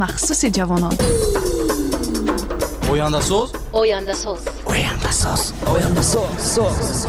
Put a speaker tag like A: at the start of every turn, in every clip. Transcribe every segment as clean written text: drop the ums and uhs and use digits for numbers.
A: مخصوص جوانان.
B: Oyandasöz.
C: Oyandasöz.
A: Oyandasöz.
B: Oyandasöz.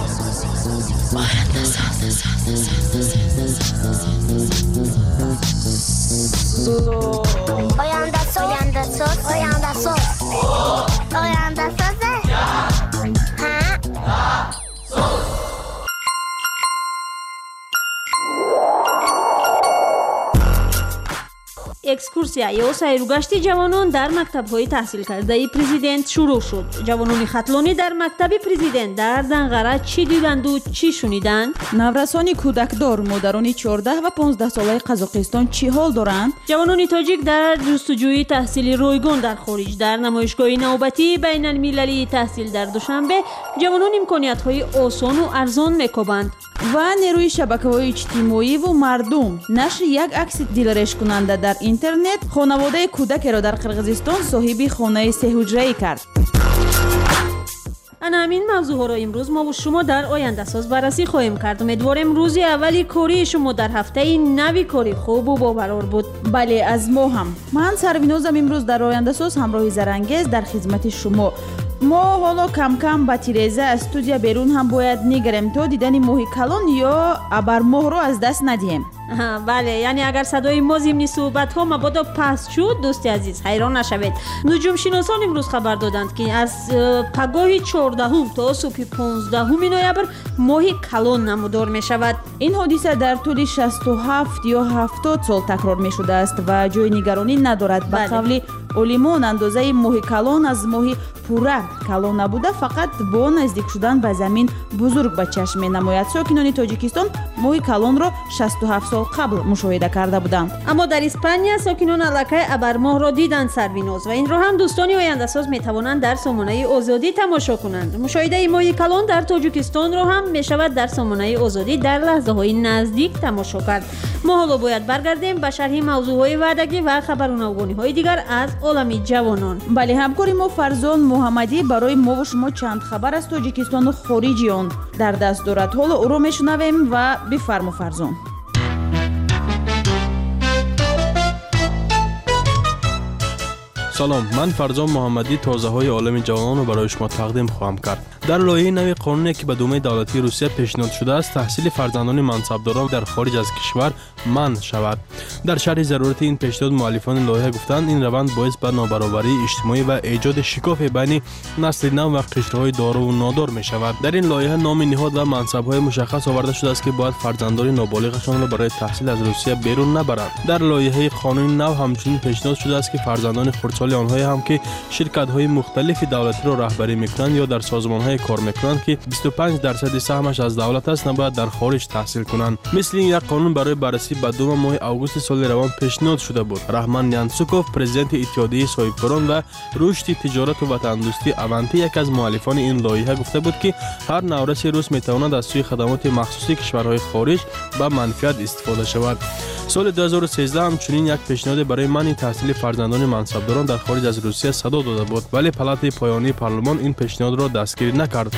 D: экскурсияи сайругашти ҷавонон дар мактабҳои таҳсилкардаи президент шурӯъ шуд. ҷавонони хатлонӣ дар мактаби президент дар Данғара чӣ диданду чӣ шуниданд?
E: наврасони кӯдакдор модарони 14 ва 15 солаи Қазоқистон чӣ ҳол доранд?
D: ҷавонони тоҷик дар ҷустуҷӯи таҳсили ройгон дар хориҷ. дар намоишгоҳи навбатии байналмилалии таҳсил дар Душанбе ҷавонон имкониятҳои осону арзон мекобанд.
E: ва нерӯи шабакаҳои иҷтимоиву мардум нашри як акси дилрешкунанда дар интернет хонаводаи кӯдакеро дар Қирғизистон соҳиби хонаи сеҳуҷраӣ кард.
D: ана ҳамин мавзӯъҳоро имрӯз мо шумо дар Oyandasöz баррасӣ хоҳем кард. умедворем рӯзи аввали кории шумо дар ҳафтаи нави кори хубу бобарор буд.
E: бале, аз мо ҳам. ман Сарвинозам имрӯз дар Oyandasöz ҳамроҳи Зарангез дар хизмати шумо. мо ҳоло кам-кам ба тиреза аз студия берун ҳам бояд нигарем то дидани моҳи калон ё абармоҳро аз даст надиҳем.
D: бале, яъне агар садои мо зимни суҳбатҳо мабодо паст шуд, дӯсти азиз, ҳайрон нашавед. нуҷумшиносон имрӯз хабар доданд ки аз пагоҳи 14 то субҳи 15 ноябр моҳи калон намудор мешавад.
E: ин ҳодиса дар тӯли 67 ё 70 сол такрор мешудааст ва ҷои нигаронӣ надорад. ба қавли олимон андозаи моҳи калон аз моҳи пурра калон набуда, фақат бо наздик шудан ба замин бузург ба чашм менамояд. сокинони Тоҷикистон моҳи калонро 67 сол қабл мушоҳида карда буданд.
D: аммо дар Испания сокинон аллакай абармоҳро диданд. Сарвиноз ва инро ҳам дӯстони Oyandasöz метавонанд дар сомонаи озодӣ тамошо кунанд. мушоҳидаи моҳи калон дар Тоҷикистонро ҳам мешавад дар сомонаи озодӣ дар лаҳзаҳои наздик тамошо кард. мо ҳоло бояд баргардем ба шарҳи мавзӯъҳои ваъдагӣ ва хабару навгониҳои дигар аз олами ҷавонон.
E: бале, ҳамкори мо Фарзон Муҳаммадӣ барои мову шумо чанд хабар аз Тоҷикистону хориҷи он дар даст дорад. ҳоло ӯро мешунавем ва бифармо Фарзон.
F: салом, ман Фарзон Муҳаммадӣ тозаҳои олами ҷавононро барои шумо тақдим хоҳам кард. дар лоиҳаи нави қонуне ки ба Думаи давлатии Русия пешниҳод шудааст, таҳсили фарзандони мансабдорон дар хориҷ аз кишвар манъ шавад. дар шарҳи зарурати ин пешниҳод муаллифони лоиҳа гуфтанд, ин раванд боис ба нобаробарии иҷтимоӣ ва эҷоди шикофе байни насли нав ва қишраҳои доруву нодор мешавад. дар ин лоиҳа номи ниҳод ва мансабҳои мушаххас оварда шудааст ки бояд фарзандони ноболиғашонро барои таҳсил аз Русия берун набаранд. дар лоиҳаи қонуни нав ҳамчунин пешниҳод шудааст ки фарзандони хурдсоли онҳое ҳам ки ширкатҳои мухталифи давлатиро раҳбарӣ мекунанд ё дар созмонҳое кор мекунанд ки 25% саҳмаш аз давлат аст, набояд дар хориҷ таҳсил кунанд. мисли ин як қонун барои баррасӣ ба Дума моҳи августи соли равон пешниҳод шуда буд. Раҳман Янсуков, президенти иттиҳодияи соҳибкорон ва рушди тиҷорату ватандӯстӣ Аванти, яке аз муаллифони ин лоиҳа гуфта буд ки ҳар навраси рус метавонад аз сӯи хадамоти махсуси кишварҳои хориҷ ба манфиат истифода шавад. соли 2013 ҳамчунин як пешниҳоде барои манъи таҳсили фарзандони мансабдорон дар хориҷ аз Русия садо дода буд, вале палатаи поёнии парлумон ин пешниҳодро дастгирӣ накард.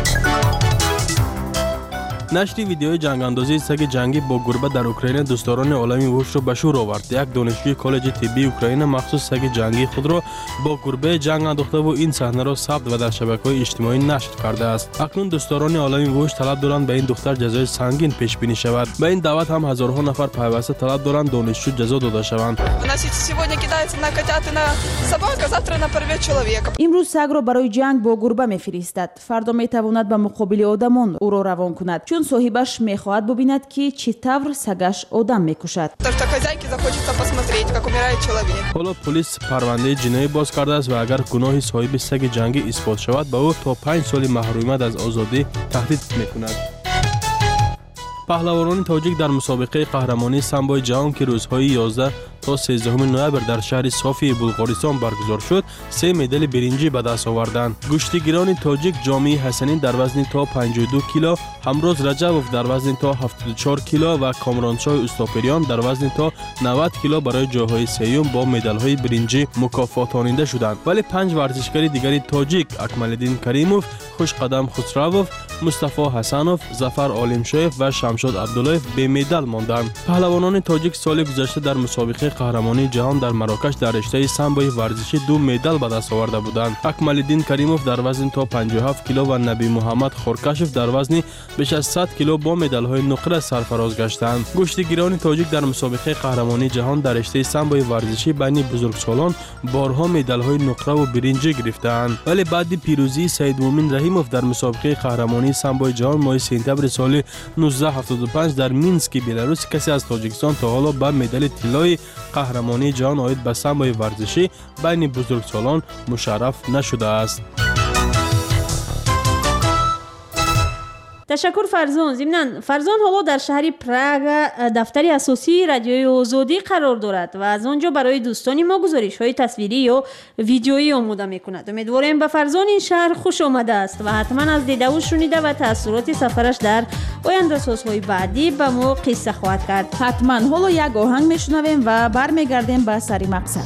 F: нашри видеои ҷангандозии саги ҷангӣ бо гурба дар Украина дӯстдорони олами вуҳушро ба шӯр овард. як донишҷӯи коллеҷи тиббии Украина махсус саги ҷангии худро бо гурбаи ҷанг андохтаву ин саҳнаро сабт ва дар шабакаҳои иҷтимоӣ нашр кардааст. акнун дӯстдорони олами вуҳуш талаб доранд ба ин духтар ҷазои сангин пешбинӣ шавад. ба ин даъват ҳам ҳазорҳо нафар пайваста талаб доранд донишҷӯ ҷазо дода шаванд.
E: имрӯз сагро барои ҷанг бо гурба мефиристад, фардо метавонад ба муқобили одамон ӯро равон кунад, чун соҳибаш мехоҳад бубинад ки чӣ тавр сагаш одам мекушад.
F: ҳоло полис парвандаи ҷиноӣ боз кардааст ва агар гуноҳи соҳиби саги ҷангӣ исбот шавад, ба ӯ то 5 соли маҳрумият аз озодӣ таҳдид мекунад. паҳлавонони тоҷик дар мусобиқаи қаҳрамонии самбои ҷаҳон ки рӯзҳои 11 то 13 ноябр дар шаҳри Софии Булғористон баргузор шуд, 3 медали биринҷӣ ба даст оварданд. гӯштигирони тоҷик Ҷомии Ҳасанӣ дар вазни то 52 кило, Ҳамроз Раҷабов дар вазни то 74 кило ва Комроншоҳи Устопериён дар вазни то 90 кило барои ҷойҳои сеюм бо медалҳои биринҷӣ мукофотонида шуданд. вале 5 варзишгари дигари тоҷик Акмалиддин Каримов, Хушқадам Хусравов, Мустафо Ҳасанов, Зафар Олимшоев ва Шамшод Абдуллоев бемедал монданд. паҳлавонони тоҷик соли гузашта дар мусобиқаи قهرمانی جهان در مراکش در رشته سامبوی ورزشی 2 مدال به دست آورده بودند. اکمال‌الدین کریموف در وزن تا 57 کیلو و نبی محمد خورکشف در وزن بیش از 100 کیلو با مدال‌های نقره سرفراز گشتند. گشتیگیران تاجیک در مسابقه قهرمانی جهان در رشته سامبوی ورزشی بین بزرگسالان بارها مدال‌های نقره و برنجی گرفتند، ولی بعد پیروزی سید مومن رحیموف در مسابقه قهرمانی سامبوی جهان ماه سپتامبر سال 1975 در مینسک بلاروس کسی از تاجیکستان تا حالا به مدال طلای قهرمانی جهان عاید به سامبوی ورزشی بین بزرگسالان مشرف نشده است.
D: تشکر فرزان. ضمناً فرزان حالا در شهر پراگ دفتری اساسی رادیوی آزادی قرار دارد و از آنجا برای دوستان ما گزارش‌های تصویری یا ویدیویی آماده می‌کند. امیدواریم به فرزان این شهر خوش آمده است و حتما از دیده و شنیده و تأثیرات سفرش در آینده سازهای بعدی به ما قصه خواهد کرد.
E: حتما. حالا یک آهنگ میشنویم و برمیگردیم به سری مقصد.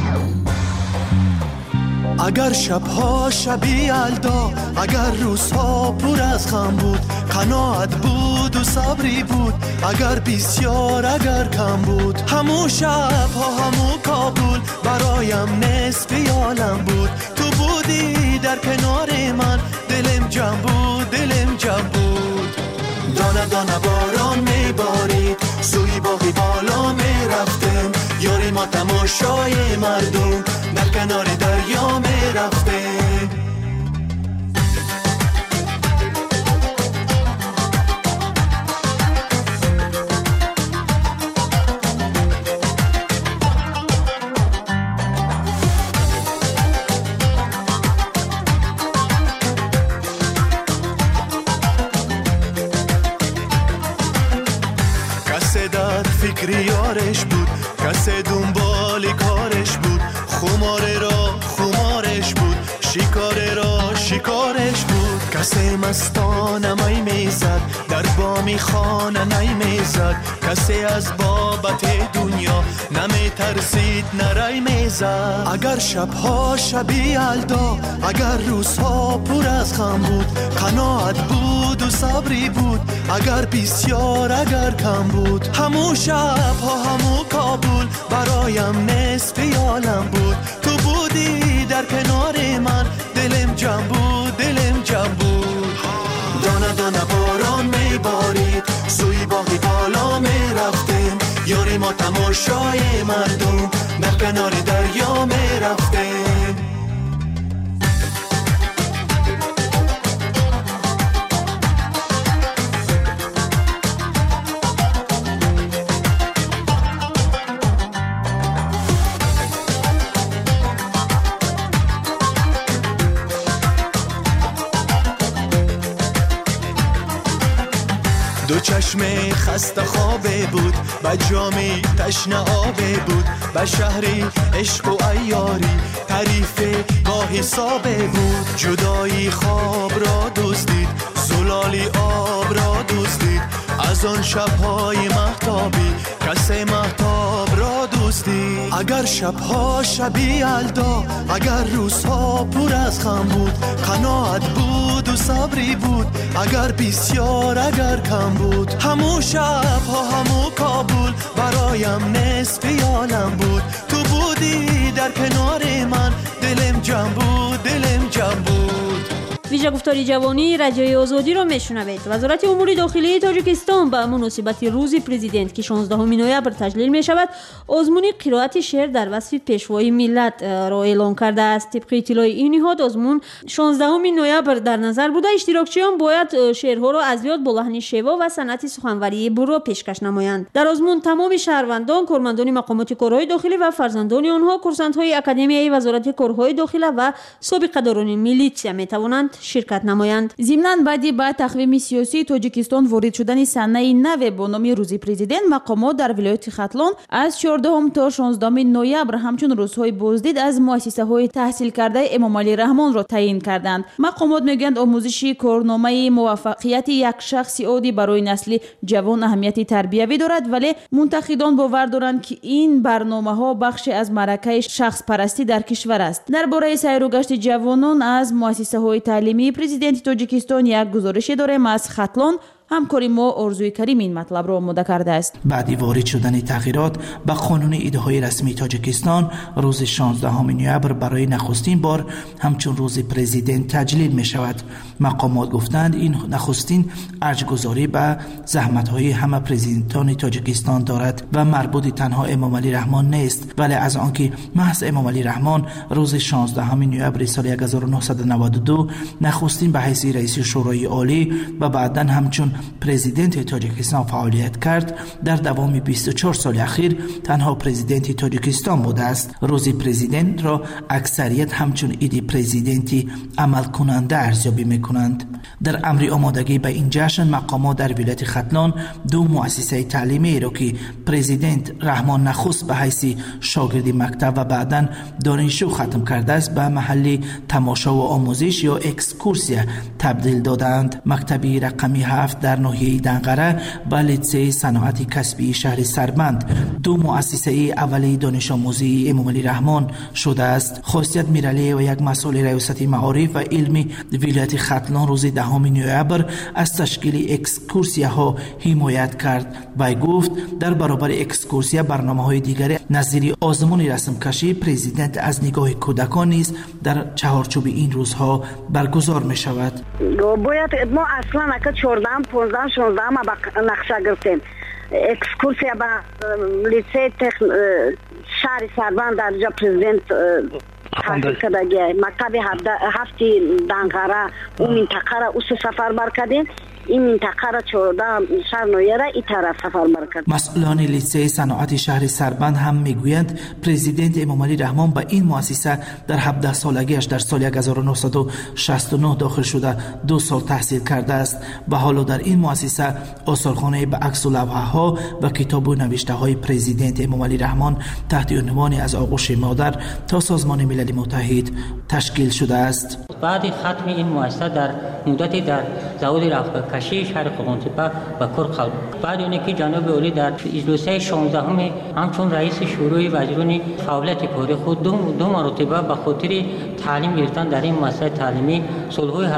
B: اگر شبها شبی یلدا، اگر روزها پر از غم بود، قناعت بود و صبری بود، اگر بسیار اگر کم بود، همو شبها همو کابل برایم نصف عالم بود. تو بودی در کنار من، دلم جمع بود دلم جمع بود. دانه دانه باران میبارید، سوی باغی بالا میرفتم، یاری ما تماشای مردم در کنار دریا میرفتم. کسی در فکر یارش بود، کسی دنبال کارش بود، خماره را خمارش بود، شکاره را شکارش بود. کسی مستانه می میزد، در بامی خانه نی میزد، کسی از بابت دنیا نمی ترسید نرای میزد. اگر شبها شبی یلدا، اگر روزها پر از غم بود، قناعت بود و صبری بود، اگر بسیار اگر کم بود، همو شبها همو کابل برایم نصف عالم بود. تو بودی در کنار من، دلم جمع بود دلم جمع بود. دانه دانه باران میبارید، سوی باغی بالا میرفتیم، یاری ما تماشای مردم در کنار دریا میرفتیم. دو چشم خسته خوابه بود، به جامی تشنه آبه بود، به شهری عشق و عیاری تعریف با حسابه بود. جدایی خواب را دزدید، زلالی آب را دزدید، از آن شبهای مهتابی کسی مهتاب را دزدید. اگر شبها شبی یلدا، اگر روزها پر از غم بود، قناعت بود و صبری بود، اگر بسیار اگر کم بود، همو شبها همو کابل برایم نصف عالم بود. تو بودی در کنار من، دلم جمع بود دلم جمع بود.
D: ویژه گفتاری جوانی رادیوی آزادی را میشنوید. وزارت امور داخلی تاجیکستان به مناسبت روز پرزیدنت که 16 نوامبر تجلیل می شود، آزمون قرائت شعر در وصف پیشوای ملت را اعلام کرده است. طبق اطلاع این نهاد، آزمون 16 نوامبر در نظر بوده اشتراکچیان باید شعرها را از یاد با لحن شیوا و صنعت سخنوری برو پیشکش نمایند. در آزمون تمام شهروندان، کارمندان مقامات کارهای داخلی و فرزندان آنها، کورسانت‌های اکادمیای وزارت کارهای داخلی و سابقه‌داران میلیتسیا می توانند شرکت نمایند.
E: ضمناً بعدی با تقویم سیاسی تاجیکستان وارد شدن سنه نو با نام روز پرزیدنت، مقامات در ولایت ختلان از 14 تا 16 نوامبر همچون روزهای بازدید از مؤسسه‌های تحصیل کرده امام علی رحمان را تعیین کردند. مقامات میگویند آموزش کارنامه موفقیت یک شخص عادی برای نسل جوان اهمیتی تربیوی دارد، ولی منتقدان باور دارند که این برنامه‌ها بخشی از معرکه شخص پرستی در کشور است. درباره سیر و گشت جوانان از مؤسسه‌های تعلیمی پرزیدنت تاجیکستان یک گزارش داریم از ختلان. ҳамкори мо орзуи карим ин матлабро омода кардааст.
C: баъди ворид шудани тағйирот ба қонуни идораҳои расмии тоҷикистон рӯзи 16 ноябр барои нахустин бор ҳамчун рӯзи президент таҷлил мешавад. мақомот гуфтанд ин нахустин арҷгузорӣ ба заҳматҳои ҳама президентони тоҷикистон дорад ва марбути танҳо эмомалӣ раҳмон нест, вале аз он ки маҳз эмомалӣ раҳмон рӯзи 16 ноябри соли 1992 нахустин ба ҳайси раиси шӯрои олӣ ва баъдан ҳамчун президенти тоҷикистон фаъолият кард, дар давоми 24 соли ахир танҳо президенти тоҷикистон будааст. рӯзи президентро аксарият ҳамчун иди президенти амалкунанда арзёбӣ мекунанд. дар амри омодагӣ ба ин ҷашн мақомот дар вилояти хатлон ду муассисаи таълимиеро ки президент раҳмон нахуст ба ҳайси шогирди мактаб ва баъдан донишҷӯ хатм кардааст ба маҳалли тамошо ва омӯзиш ё экскурсия табдил доданд. мактаби рақами 7 дар ноҳияи Данғара ва литсеи саноати касбии шаҳри Сарбанд ду муассисаи аввалии донишомӯзии Эмомалӣ раҳмон шудааст. Хосият Миралиева, як масъули раёсати маориф ва илми вилояти Хатлон, рӯзи 10 ноябр аз ташкили экскурсияҳо ҳимоят кард. вай гуфт дар баробари экскурсия барномаҳои дигаре назири озмуни расмкашӣ президент аз нигоҳи кӯдакон низ дар чаҳорчӯби ин рӯзҳо баргузор мешавад.
G: бояд мо аслан ака 14 15 16 ма ба нақша гирифтем экскурсия ба лицей шаҳри Сарбанд дар ҷо президент таҳсил кардаги мактаби 7 Данғара у минтақара усу сафар бар кардем. این منطقه را 14 شهر نویه را این طرف سفر برکرد.
C: مسئولان لیسه صناعت شهر سربند هم میگویند پرزیدنت امامعلی رحمان به این مؤسسه در 17 سالگیش در سال 1969 داخل شده 2 سال تحصیل کرده است و حالا در این مؤسسه آثارخانه به عکس و لوحه ها و کتاب و نوشته های پرزیدنت امامعلی رحمان تحت عنوان از آغوش مادر تا سازمان ملل متحد تشکیل شده است.
H: بعد ختم این مؤسسه در مدتی در زود رفع‌کشی شهر قزانتپه و کرخل بعد اون که جناب عالی در اجلاس 16 همچون رئیس شورای وزیران فعالیت کاری خود دو مرتبه به خاطر تعلیم گرفتن در این مؤسسه تعلیمی سالهای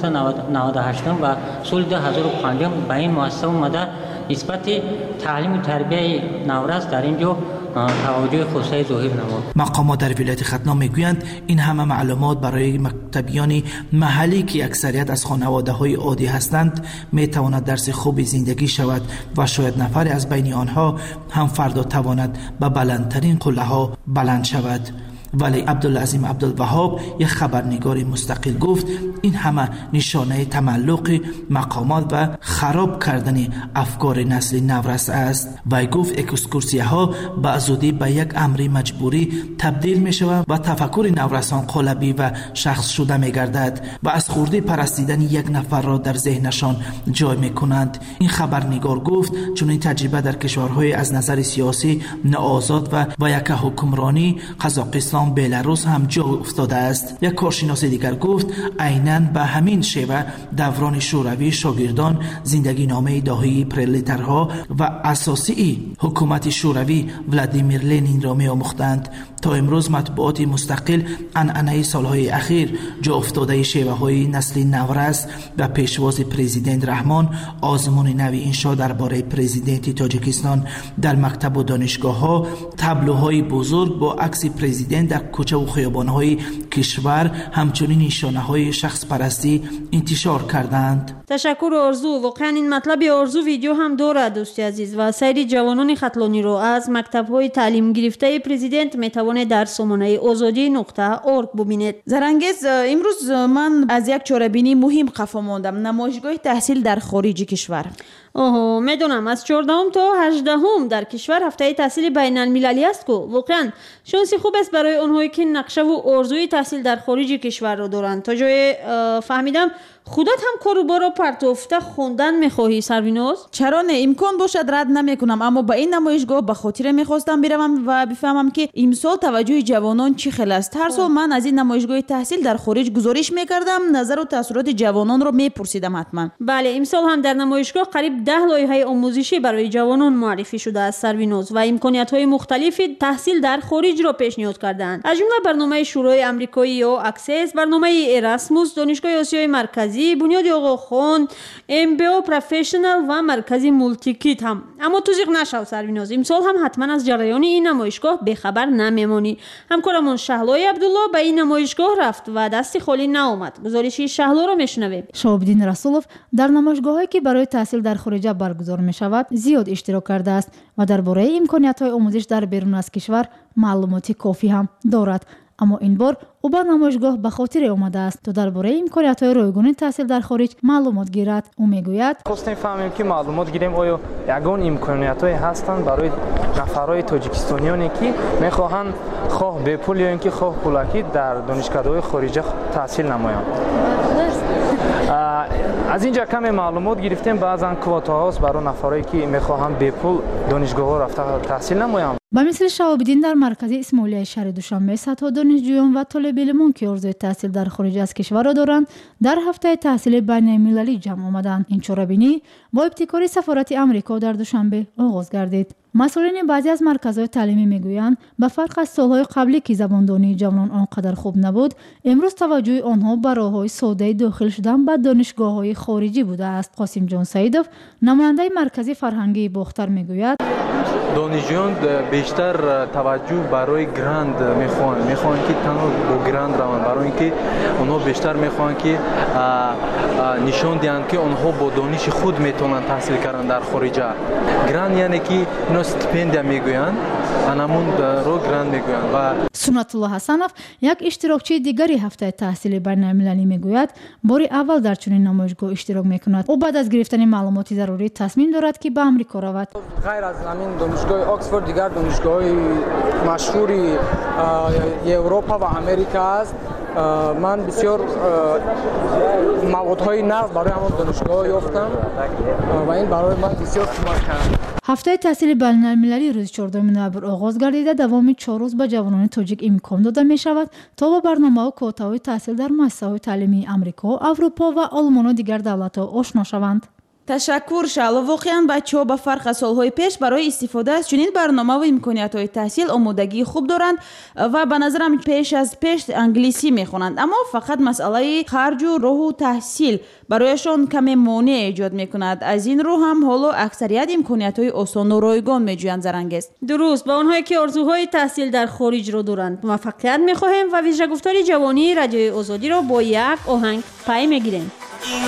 H: 1998 و سال 2005 به این مؤسسه اومده نسبت تعلیم و تربیت نورس در اینجا توجه خصوصی ظاهر نمود.
C: مقامات در ولایت ختلان میگویند این همه معلومات برای مکتبیان محلی که اکثریت از خانواده‌های عادی هستند میتواند درس خوبی زندگی شود و شاید نفری از بین آنها هم فردا تواند به بلندترین قله‌ها بلند شود. ولی عبدالعظیم عبدالوهاب یک خبرنگار مستقل گفت این همه نشانه تملق مقامات و خراب کردن افکار نسل نورس است. وی گفت اکسکورسیه ها به زودی به یک امر مجبوری تبدیل می شود و تفکر نورسان قالبی و شخص شده می گردد و از خردی پرستیدن یک نفر را در ذهنشان جای می کنند. این خبرنگار گفت چون این تجربه در کشورهای از نظر سیاسی ناآزاد و یک حکمرانی قزاقستان بلاروس هم جا افتاده است. یک کارشناس دیگر گفت عیناً به همین شیوه دوران شوروی شاگردان زندگی نامه داهی پرولتارها و اساسی حکومت شوروی ولادیمیر لنین را می‌آموختند. تا امروز مطبوعات مستقل عنعنه سالهای اخیر جا افتاده شیوه‌های نسل نورس و پیشواز پرزیدنت رحمان آزمون نوی انشا درباره پرزیدنت تاجیکستان در مکتب و دانشگاه‌ها تابلوهای بزرگ با عکس پرزیدنت در کوچه و خیابان‌های کشور همچنین نشانه‌های شخص پرستی انتشار کردند.
D: تشکر آرزو. واقعا این مطلب آرزو ویدیو هم دارد دوستی عزیز و سایر جوانان ختلانی رو از مکتب‌های تعلیم گرفته پرزیدنت میتوانه در سامانه azadi.org ببینید.
E: زرانگیز امروز من از یک چاره‌بینی مهم خفا ماندم. نمایشگاه تحصیل در خارج کشور.
D: میدونم از 14 تا 18 در کشور هفته تحصیل بین المللی است که واقعا شانسی خوب است برای اونهایی که نقشه و آرزوی تحصیل در خارج کشور رو دارن. تا جای فهمیدم خودت هم کارو برا پرتوفته خوندن میخواهی سرویناز؟
E: چرا نه، امکان باشد رد نمیکنم، اما با این نمایشگاه به خاطر میخواستم بروم و بفهمم که امسال توجه جوانان چی خیلی است. هر سال من از این نمایشگاه تحصیل در خارج گزارش میکردم، نظر و تاثیرات جوانان رو میپرسیدم حتما.
D: بله امسال هم در نمایشگاه قریب 10 لایحه آموزشی برای جوانان معرفی شده است. سروینوز و امکانیت‌های مختلفی تحصیل در خارج را پیشنهاد کردند. از جمله برنامه شورای آمریکایی یا اکسس، برنامه اراسموس، دانشگاه آسیای مرکزی، بنیاد آقاخان، MBO پروفشنال و مرکز مولتیکیت هم. اما توضیح نشو سروینوز، امسال هم حتما از جریان این نمایشگاه بخبر نمیمانی. همکارمون شهلای عبدالله به این نمایشگاه رفت و دستی خالی نآمد. گزارش شهلا را میشنویم.
I: شهاب‌الدین رسولов در نمایشگاهایی که برای تحصیل در خارج برگزار می شود زیاد اشتراک کرده است و درباره امکانیت‌های آموزش در بیرون از کشور معلوماتی کافی هم دارد. اما این بار او به نمایشگاه به خاطر آمده است تا درباره امکانیت‌های رایگان تحصیل در خارج معلومات گیرد. او میگوید
J: خواستیم فهمیم که معلومات گیریم آیا یگان امکانیت‌های هستند برای نفرهای تاجیکستانیانی که می‌خواهند خواه به پول یا اینکه خواه پولکی در دانشگاه‌های خارجی تحصیل نمایند. از اینجا کمی معلومات گرفتیم. بعضن کوتاهاست برای نفرایی که می‌خواهند به پول دانشگاه‌ها رفته تحصیل نمایند.
I: به مثل شهاب‌الدین در مرکز اسماعیلیه شهر دوشنبه صدها دانشجویان و طالب علمان که آرزوی تحصیل در خارج از کشور را دارند در هفته تحصیل بین‌المللی جمع آمدند. این چاره‌بینی با ابتکار سفارت آمریکا در دوشنبه آغاز گردید. مسئولین بعضی از مرکزهای تعلیمی میگویند به فرق از سالهای قبلی که زباندانی جوانان آنقدر خوب نبود، امروز توجه آنها به راه‌های ساده داخل شدن به دانشگاه‌های خارجی بوده است. قاسم جان سعیدов نماینده مرکز فرهنگی باختر میگوید
J: دانشجویان بیشتر توجه برای گراند میخوان که تنها با گراند روند، برای اینکه اونها بیشتر میخوان که نشان دهند که اونها با دانش خود میتونن تحصیل کردن در خارج. گراند یعنی که اینا استیپندیا میگویند، همون رو گراند میگویند. و
I: سنت الله حسنов یک اشتراکچی دیگری هفته تحصیل بین‌المللی میگوید باری اول در چنین نمایشگاه اشتراک میکند. او بعد از گرفتن معلومات ضروری تصمیم دارد که به آمریکا رود.
K: غیر از همین دانشگاه آکسفورد دیگر دانشگاه مشهوری اروپا و امریکا است. من بسیار موادهای نقد برای همون دانشگاه یافتم و این برای من بسیار کمک کرد.
I: هفته تحصیل بین‌المللی روز 14 نوامبر آغاز گردیده دوام 4 روز به جوانان تاجیک امکان داده می شود تا با برنامه و کوتاهای تحصیل در مؤسسه‌های تعلیمی آمریکا، اروپا و آلمان و دیگر دولت‌ها آشنا شوند.
E: تشکر شهلا. واقعا بچه‌ها به فرق از سالهای پیش برای استفاده از چنین برنامه و امکانیت‌های تحصیل آمادگی خوب دارند و به نظرم پیش از پیش انگلیسی می‌خوانند، اما فقط مسئله خرج و راه و تحصیل برایشان کمی مانع ایجاد می‌کند. از این رو هم حالا اکثریت امکانیت‌های آسان و رایگان می‌جویند. زرنگیز
D: درست. با اونهایی که آرزوهای تحصیل در خارج رو دارند موفقیت می‌خواهیم و ویژه گفتاری جوانی رادیوی آزادی را با یک آهنگ پی می‌گیریم.
L: این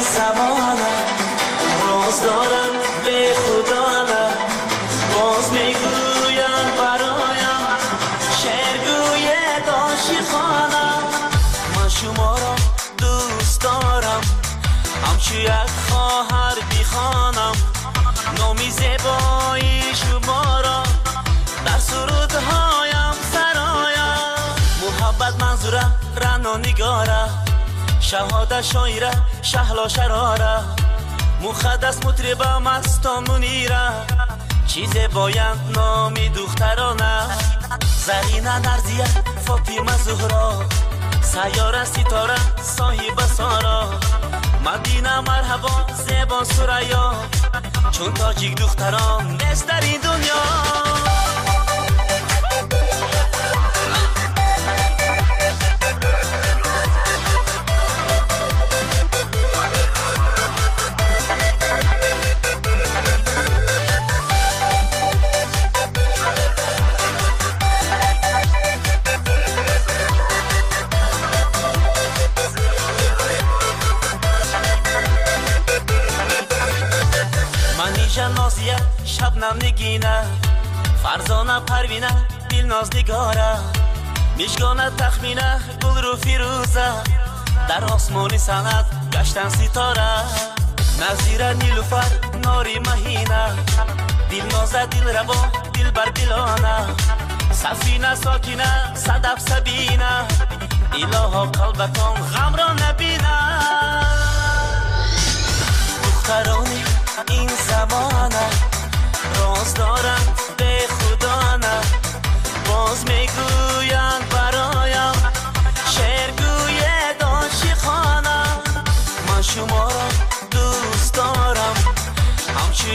L: باز دارم به خدا نه باز میگویم برایم شعرگوی عاشقانم. من شما را دوست دارم همچو یک خواهر بیخوانم. نامی زیبایی شما را در سرودهایم سرایم. محبت منظوره رنا نگاره شهاده شاعره شهلا شراره. مخدس مطربه مستان منیره چیز باید نامی دخترانه. زرینه نرزیه فاطمه زهرا سیاره ستاره صاحب سارا. مدینه مرحبا زیبا سریا چون تاجیک دختران نیست در این دنیا. نازیه شبنم نگینه فرزانه پروینه دلناز نگاره میشگانه تخمینه گل رو فیروزه در آسمانی سند گشتن ستاره. نظیره نیلوفر ناری مهینه دلنازه دل ربا دل بر دلانه. سفینه ساکینه صدف سبینه الها قلبتان غم را نبینه. دخترانی این زمانه راز دارن به خدا نه باز میگویند برایم شعرگوی عاشقانه. من شما را دوست دارم همچو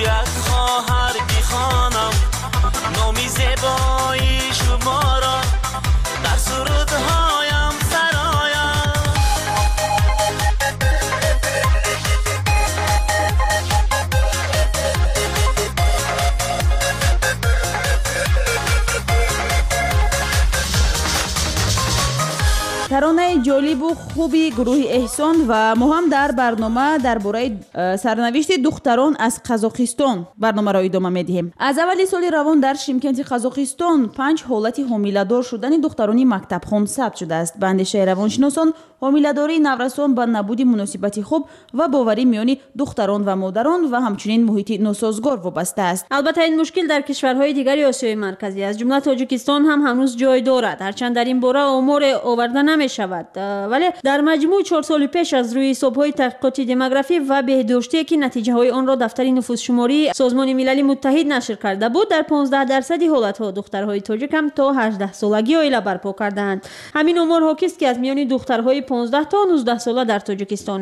E: таронаи ҷолибу хуби гурӯҳи эҳсон ва мо ҳам дар барнома дар бораи сарнавишти духтарон аз қазоқистон барномаро идома медиҳем. аз аввали соли равон дар шимкенти қазоқистон 5 ҳолати ҳомиладор шудани духтарони мактабхон сабт шудааст. ба андешаи равоншиносон ҳомиладории наврасон ба набуди муносибати хуб ва боварӣ миёни духтарон ва модарон ва ҳамчунин муҳити носозгор вобаста аст.
D: албатта ин мушкил дар кишварҳои дигари осиёи марказӣ аз ҷумла тоҷикистон ҳам ҳанӯз ҷой дорад. ҳарчанд дар ин бора оморе оварда намешавад, вале дар маҷмӯъ 4 соли пеш аз рӯи ҳисобҳои таҳқиқоти демографӣ ва беҳдоштие ки натиҷаҳои онро дафтари нуфусшумории созмони милали муттаҳид нашр карда буд, дар 15% ҳолатҳо духтарҳои тоҷик ҳам то 18-солагӣ оила барпо кардаанд. ҳамин омор ҳокист ки аз миёни духтарҳои 15 то 19 сола дар тоҷикистон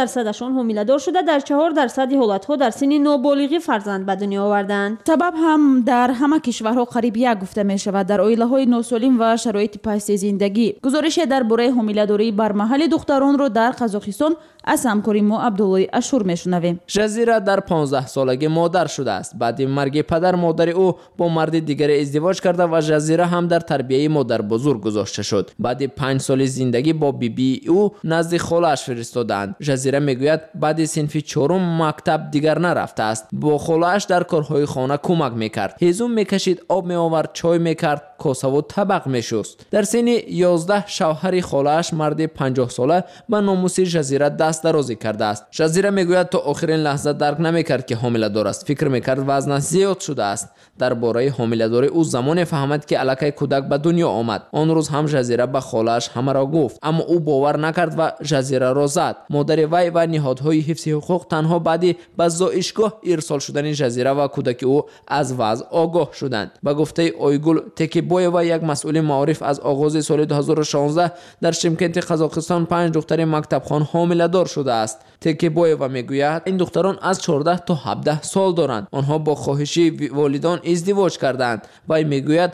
D: 7% ҳомиладор шуда, дар 4% ҳолатҳо дар синни ноболиғӣ фарзанд ба дунё овардаанд.
E: сабаб ҳам дар ҳама кишварҳо қариб як гуфта мешавад, дар оилаҳои носолим ва шароити пасти зиндагӣ. гузорише дар бораи ҳомиладории бармаҳали духтаронро дар қазоқистон аз ҳамкори мо абдуллои ашур мешунавем.
M: жазира дар 15 солагӣ модар шудааст. баъди марги падар модари ӯ бо марди дигаре издивоҷ карда ва жазира ҳам дар тарбияи модарбузург гузошта шуд. баъди 5 соли зиндагӣ бо бибии ӯ назди холааш фиристодаанд. жазира мегӯяд баъди синфи 4 мактаб дигар нарафтааст. бо холааш дар корҳои хона кӯмак мекард, ҳезум мекашид, об меовард, чой мекард, косаву табақ мешуст. дар синни 11 шавҳари холааш марди 50 сола ба номуси жазира даст дарозӣ кардааст. жазира мегӯяд то охирин лаҳза дарк намекард ки ҳомиладор аст. фикр мекард вазнаш зиёд шудааст. дар бораи ҳомиладорӣ ӯ замоне фаҳмад ки аллакай кӯдак ба дунё омад. он рӯз ҳам жазира ба холааш ҳамаро гуфт, аммо ӯ бовар накард ва жазираро зад. модари вай ва ниҳодҳои ҳифзи ҳуқуқ танҳо баъди ба зоишгоҳ ирсол шудани жазира ва кӯдаки ӯ аз вазъ огоҳ шуданд. ба гуфтаи ойгул текибоева, як масъули маориф, аз оғози соли 2016 дар шимкенти қазоқистон 5 духтари мактабхон ҳомиладор шудааст. текибоева мегӯяд ин духтарон аз 14 то 17 сол доранд. онҳо бо хоҳиши волидон издивоҷ карданд. вай мегӯяд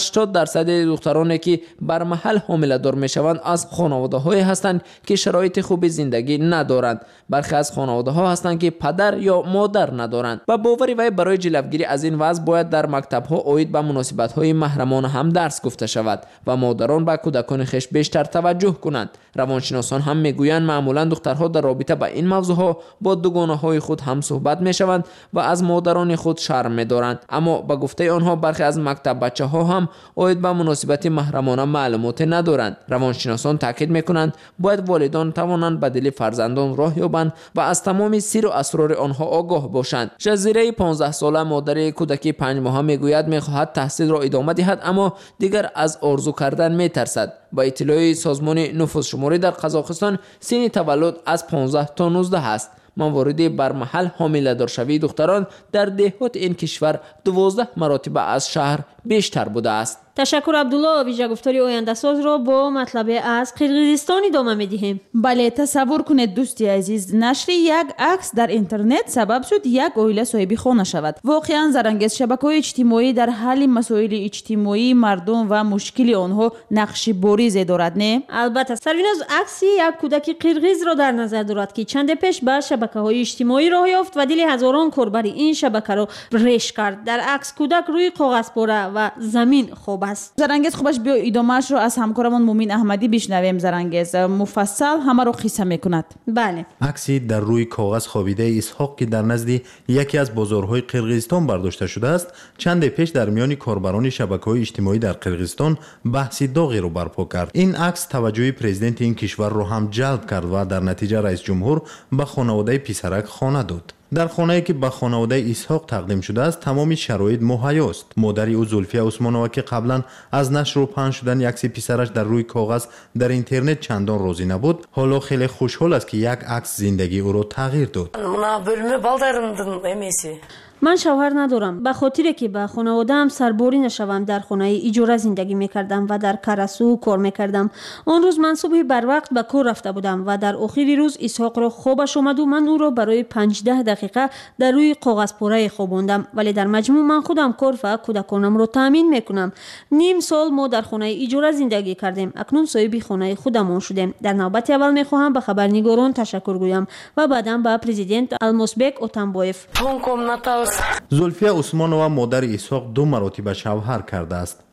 M: 80% духтароне ки бармаҳал ҳомиладор мешаванд аз хонаводаҳое ҳастанд ки шароити хуби зиндагӣ надоранд. бархе аз хонаводаҳо ҳастанд ки падар ё модар надоранд. ба бовари вай барои ҷилавгирӣ аз ин вазъ бояд дар мактабҳо оид ба муносибатҳои маҳрамона ҳам дарс гуфта шавад ва модарон ба кӯдакони хеш бештар таваҷҷӯҳ кунанд. равоншиносон ҳам мегӯянд маъмулан духтарҳо дар робита ба ин мавзӯъҳо бо дугонаҳои худ ҳам суҳбат мешаванд ва аз модарони худ шарм медоранд. аммо ба гуфтаи онҳо бархе аз мактаббачаҳо ҳам оид ба муносибати маҳрамона маълумоте надоранд. равоншиносон таъкид мекунанд бояд волидон тавонанд ба дили фарзандон роҳ ёбанд ва аз тамоми сиру асрори онҳо огоҳ бошанд. жазираи 15 сола модари кӯдаки 5 моҳа мегӯяд мехоҳад таҳсилро идома диҳад, аммо дигар аз орзу кардан метарсад. ба иттилои созмони нуфусшуморӣ дар қазоқистон синни таваллуд аз 15 то 19 аст. мавориди бармаҳал ҳомиладоршавии духтарон дар деҳоти ин кишвар 12 маротиба аз шаҳр бештар будааст.
D: ташаккур абдулло. виҷагуфтори ояндасозро бо матлабе аз қирғизистон идома медиҳем.
E: бале, тасаввур кунед дӯсти азиз, нашри як акс дар интернет сабаб шуд як оила соҳиби хона шавад. воқеан зарангез шабакаҳои иҷтимоӣ дар ҳалли масоили иҷтимоии мардум ва мушкили онҳо нақши боризе дорад, не?
D: албатта. сарвиноз акси як кӯдаки қирғизро дар назар дорад ки чанде пеш ба шабакаҳои иҷтимоӣ роҳ ёфт ва дили ҳазорон корбари ин шабакаро реш кард. дар акс кӯдак рӯи коғазпора ва замин хоб аст.
E: зарангез хубаш биё идомаашро аз ҳамкорамон мумин аҳмадӣ бишнавем. зарангез муфассал ҳамаро қисса мекунад.
D: бале.
N: акси дар рӯи коғаз хобидаи исҳоқ ки дар назди яке аз бозорҳои қирғизистон бардошта шудааст, чанде пеш дар миёни корбарони шабакаҳои иҷтимоӣ дар қирғизистон баҳси доғеро барпо кард. ин акс таваҷҷӯҳи президенти ин кишварро ҳам ҷалб кард ва дар натиҷа раис ҷумҳур ба хонаводаи писарак хона дод. дар хонае ки ба хонаводаи исҳоқ тақдим шудааст, тамоми шароит муҳайёст. модари ӯ зулфия усмонова ки қаблан аз нашру паҳн шудани акси писараш дар рӯи коғаз дар интернет чандон розӣ набуд, ҳоло хеле хушҳол аст ки як акс зиндагии ӯро тағйир дод.
O: мына бөлмө балдарымдын эмеси.
D: ман шавҳар надорам. ба хотире ки ба хонаводаам сарборӣ нашавам, дар хонаи иҷора зиндагӣ мекардам ва дар карасу кор мекардам. он рӯз ман субҳи барвақт ба кор рафта будам ва дар охири рӯз исҳоқро хобаш омаду ман ӯро барои 15 дақиқа дар рӯи коғазпорае хобондам. вале дар маҷмӯъ ман худам кор ва кӯдаконамро таъмин мекунам. ним сол мо дар хонаи иҷора зиндагӣ кардем. акнун соҳиби хонаи худамон шудем. дар навбати аввал мехоҳам ба хабарнигорон ташаккур гӯям ва баъдан ба президент Алмосбек Отамбоев.
N: зулфия усмонова модари исҳоқ 2 маротиба шавҳар кардааст.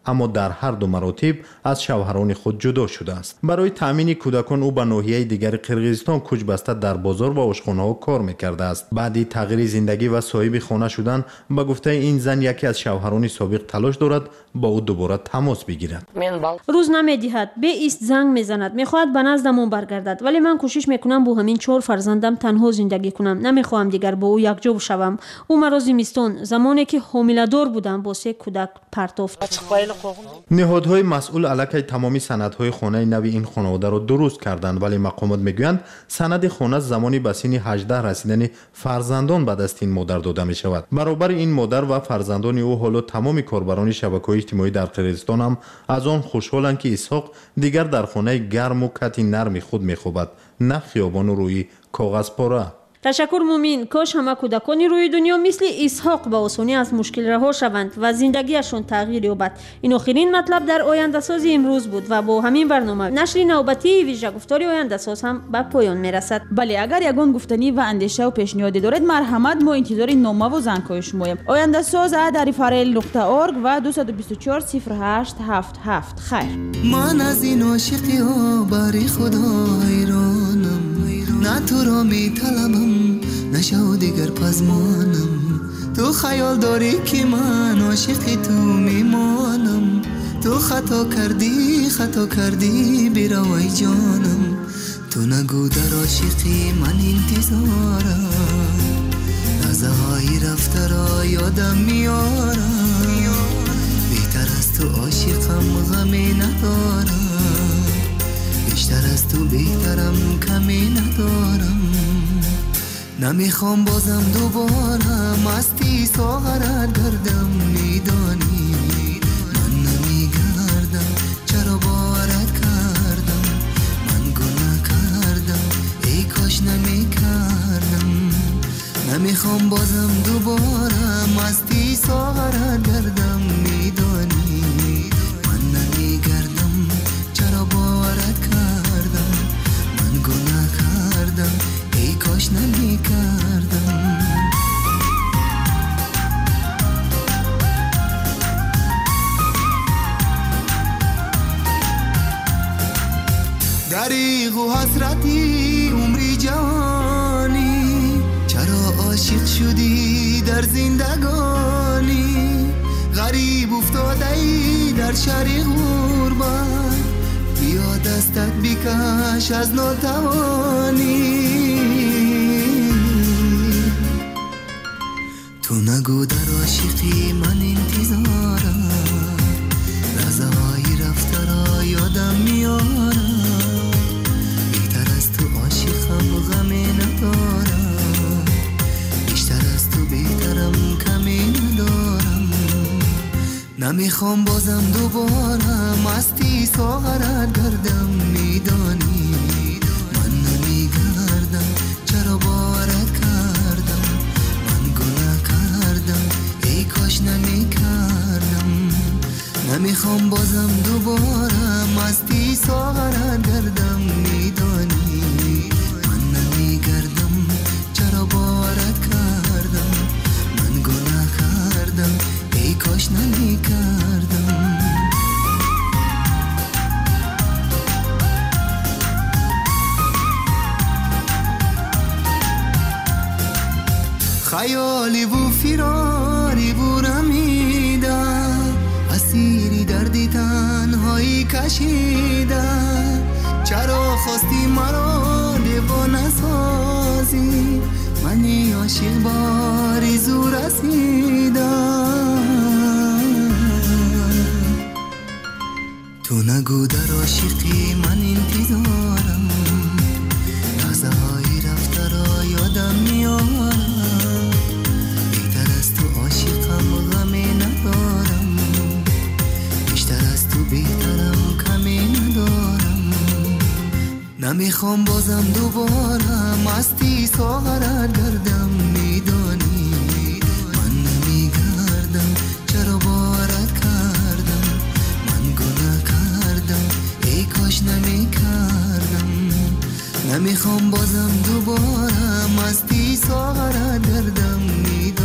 N: اما در هر دو مراتب از شوهران خود جدا شده است. برای تامین کودکان او به ناحیه دیگر قرقیزستان کوچ بسته در بازار و آشخانه‌ها کار می‌کرده است. بعد تغییر زندگی و صاحب خانه شدن، به گفته این زن یکی از شوهران سابق تلاش دارد با او دوباره تماس بگیرد.
D: روز نمیدهد، به ایست زنگ میزند، میخواهد به نزدمون برگردد، ولی من کوشش میکنم با همین 4 فرزندم تنها زندگی کنم. نمیخواهم دیگر با او یکجا شوم. او مرا زمستان زمانی که حامله‌دار بودم با 3 کودک پرتافت.
N: نهادهای مسئول علیه تمامی سندهای خانه نو این خانواده را درست کردند، ولی مقامات میگویند سند خانه زمانی به سن 18 رسیدن فرزندان به دست این مادر داده می شود. برابر این مادر و فرزندان او حالا تمام کاربران شبکه‌های اجتماعی در قرقیزستان هم از آن خوشحالند که اسحاق دیگر در خانه گرم و کتی نرم خود میخوابد، نه خیابان و روی کاغذ پاره.
D: تشکر مومین. کاش همه کودکان روی دنیا مثل اسحاق به آسانی از مشکل رها شوند و زندگیشان تغییر یابد. این آخرین مطلب در آینده سازی امروز بود و با همین برنامه نشر نوبتی ویژه گفتاری آینده ساز هم به پایان میرسد.
E: بله، اگر یگان گفتنی و اندیشه و پیشنهادی دارید مرحمت، ما انتظار نامه و زنگ‌های شماییم. آینده ساز @farel.org و 224 0877. خیر.
B: من از این عاشقی ها بری خدا حیرانم، نه تو را می طلبم نه شو دیگر پزمانم. تو خیال داری که من عاشق تو میمانم. تو خطا کردی بیروی جانم. تو نگو در عاشقی من انتظارم، لحظه های رفته را یادم میارم. بهتر از تو عاشقم غمی ندارم، بیشتر از تو بهترم کمی ندارم. نمیخوام بازم دوباره مستی ساغرت گردم. میدانی من نمیگردم، چرا باورت کردم؟ من گناه کردم، ای کاش نمیکردم. نمیخوام بازم دوباره مستی ساغرت گردم. میدانی من نمیگردم، چرا باورت کردم؟ من گناه کردم، ای کاش نمیکردم. دریغ و حسرتی عمری جوانی، چرا عاشق شدی در زندگانی؟ غریب افتاده ای در شهر غربت، بیا دستت بکش از ناتوانی. تو نگو در عاشقی من انتظارم، لحظه های رفته را یادم میارم. بهتر از تو عاشقم غمی ندارم، بیشتر از تو بهترم کمی ندارم. نمیخوام بازم دوباره مستی ساغرت گردم. میدانی من نمیگردم، چرا باورت کردم؟ من گناه کردم، ای کاش نمیکردم. نمیخوام بازم دوباره مستی ساغرت گردم. میدانی من نمیگردم، چرا باورت کردم؟ من گناه کردم، ای کاش نمیکردم. خیالی و فراری و رمیده، اسیری دردی تنهایی کشیده. چرا خواستی مرا دیوانه سازی؟ منی عاشق باری زور رسیده. تو نگو در عاشقی من انتظارم، لحظه های رفته را یادم میارم. بهتر از تو عاشقم غمی ندارم، بیشتر از تو بهترم کمی ندارم. نمیخوام بازم دوباره مستی ساغرت گردم. میدانی من نمیگردم، چرا باورت کردم؟ من گناه کردم، ای کاش نمیکردم. نمیخوام بازم دوباره مستی ساغرت گردم. میدانی